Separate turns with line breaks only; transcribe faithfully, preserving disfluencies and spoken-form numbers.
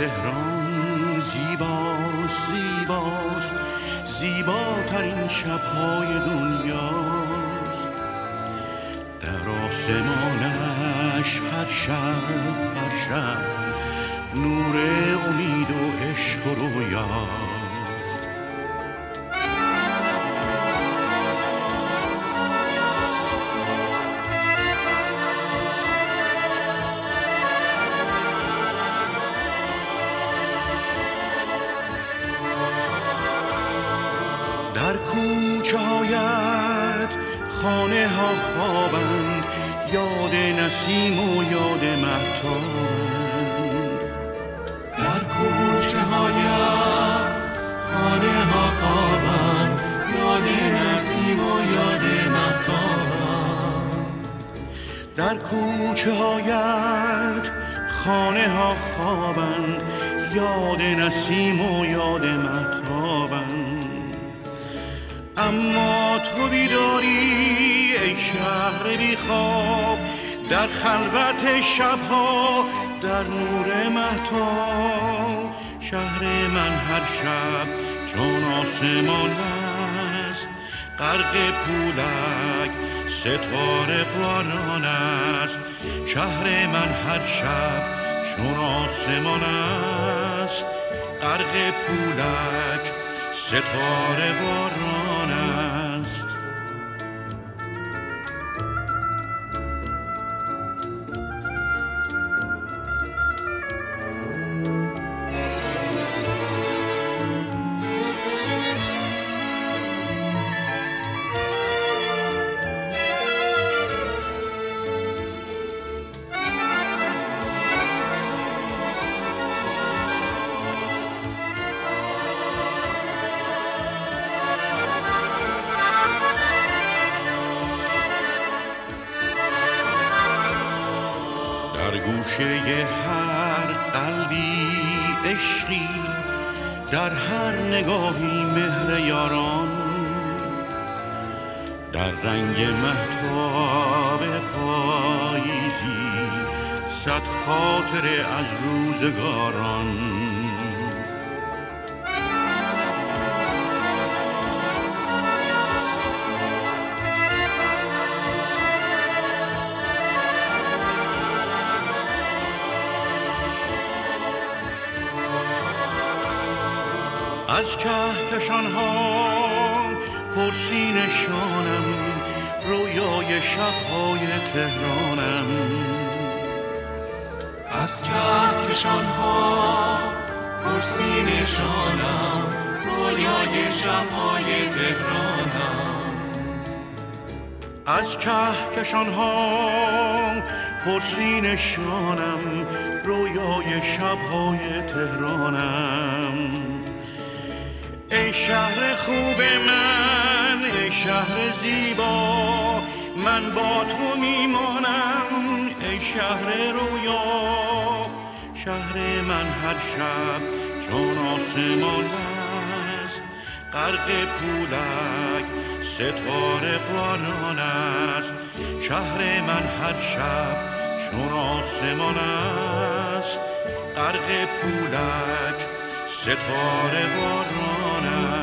تهران زیباست زیباست زیباترین شب‌های دنیاست. در آسمانش هر شب هر شب نور امید و عشق و رویاست. در کوچه هایت خانه ها خوابند، یاد نسیم و یاد مهتابند.
در کوچه هایت خانه ها خوابند، یاد نسیم و یاد مهتابند.
در کوچه هایت خانه ها خوابند، یاد نسیم و یاد مهتابند. اما تو بیداری ای شهر بی خواب، در خلوت شبها در نور مهتاب. شهر من هر شب چون آسمان است، غرق پولک ستاره باران است. شهر من هر شب چون آسمان است، غرق پولک ستاره باران است. در گوشه هر قلبی عشقی، در هر نگاهی مهر یاران. در رنگ مهتاب پاییزی صد خاطره از روزگاران. از کهکشان ها پرسی نشانم، رویای شب‌های تهرانم.
از کهکشان ها پرسی نشانم، رویای شب‌های تهرانم.
از کهکشان ها پرسی نشانم، رویای شب‌های تهرانم. ای شهر خوب من، ای شهر زیبا، من با تو میمانم. ای شهر رویا، شهر من هر شب چون آسمان است، غرق پولک ستاره باران است. شهر من هر شب چون آسمان است، غرق پولک ستاره باران است.